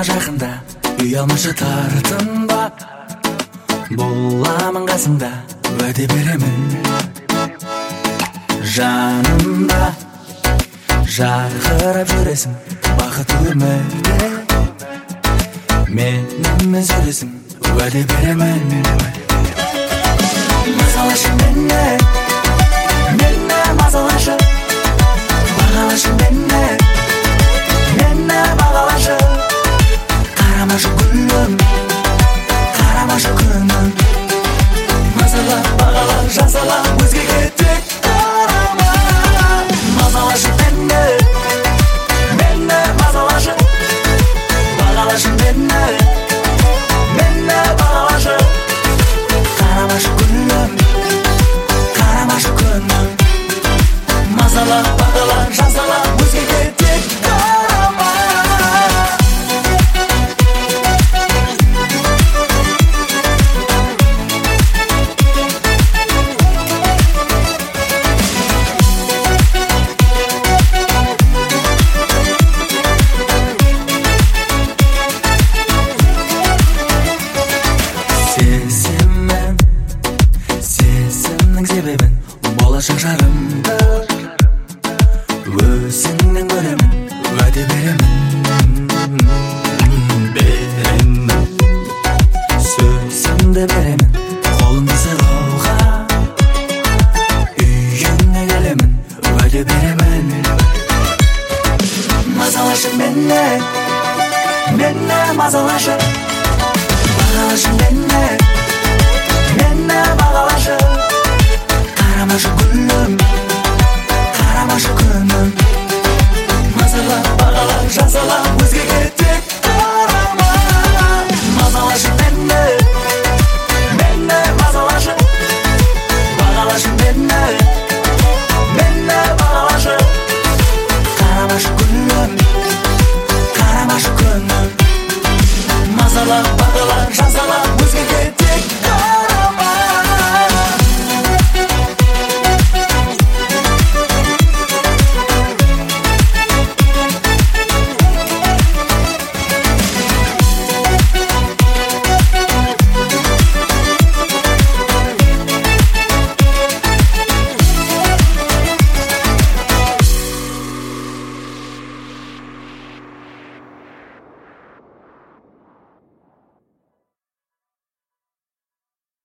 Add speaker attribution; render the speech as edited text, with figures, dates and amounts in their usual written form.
Speaker 1: жақында ұялмашы тартынба, боламын қасыңда, уәде беремін. Жанымда жарқырап жүресің, бақытты өмірде менімен жүресің, уәде беремін. Мазалашы мені мазалашы, бағалашы мені бағалашы. Қарамашы күнім, қарамашы күнім. Мазала, бағала, жазала, өзгеге тек қарама. Мазалашы мені мазалашы, бағалашы мені бағалашы. Қарамашы күнім, қарамашы күнім. Мазала, бағала, жазала, өзгеге тек қарама. Сезімнің себебін, болашақ жарымды өзіңнен көремін, уәде беремін. Сөзімді беремін, қолымды сыйлауға, үйіңе келемін, уәде беремін. Мазалашы мені мазалашы, бағалашы мені бағалашы. Қарамашы күнім, қарамашы күнім. Мазала, бағала, жазала, өзгеге тек қарама. Мазалашы мені мазалашы, бағалашы мені